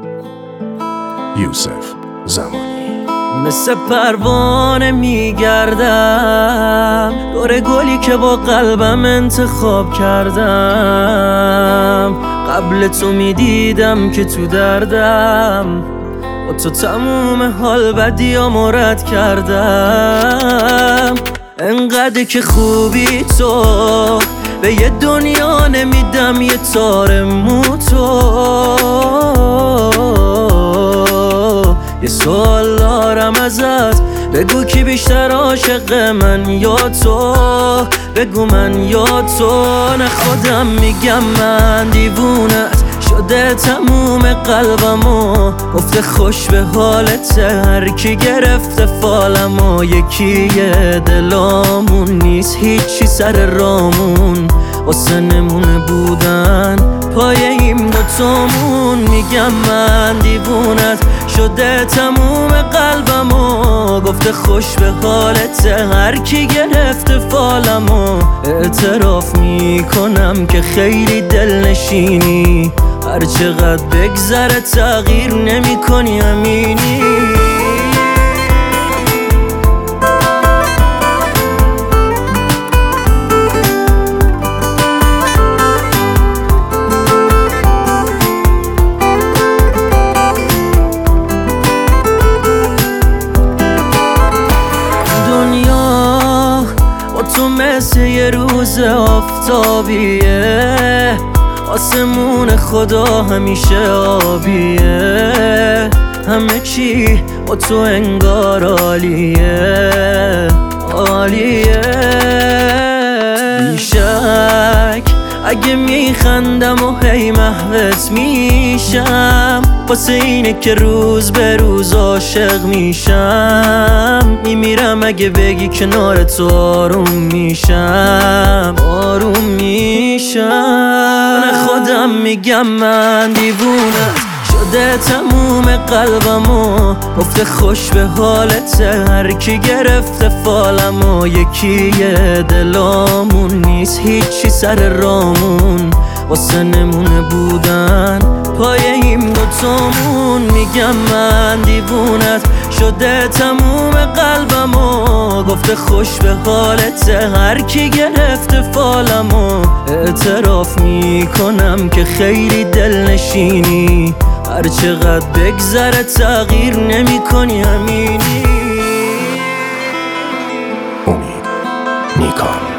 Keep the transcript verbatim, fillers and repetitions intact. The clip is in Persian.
یوسف زمانی. مثل پروانه میگردم دور گلی که با قلبم انتخاب کردم. قبل تو میدیدم که تو دردم، با تو تموم حال بدیامو رد کردم. انقدر که خوبی تو، به یه دنیا نمیدم یه تار مو تو. یه سوال دارم ازت، بگو کی بیشتر عاشق من یا تو؟ بگو من یا تو؟ نه خودم میگم من دیوونت شده تموم قلبمو، گفته خوش به حالت هر کی گرفته فالمو. یکیه دلامون نیست هیچی سر رامون، واسه نمونه بودن پای این دوتامون. میگم من دیوونت شده تموم قلبمو، گفته خوش به حالت هر کی گرفته فالمو. اعتراف میکنم که خیلی دلنشینی، هر چقدر بگذره تغییر نمی کنی امینی. دنیا با تو مثل یه روز آفتابیه، آسمون خدا همیشه آبیه. همه چی با تو انگار عالیه عالیه. بیشک اگه میخندم و هی محوت میشم، واسه اینه که روز به روز عاشق میشم. میمیرم اگه بگی کنار تو آروم میشم آروم میشم. من خودم میگم من دیوونت شده تموم قلبمو، گفته خوش به حالت هر کی گرفته فالمو. یکیه دلامون نیست هیچی سر رامون، واسه نمونه بودن پای این دوتامون. میگم من دیوونت شده تموم قلبمو، گفته خوش به حالت هر کی گرفته فالمو. اعتراف میکنم که خیلی دلنشینی، هر چقدر بگذره تغییر نمی کنی امینی. امید نیکان.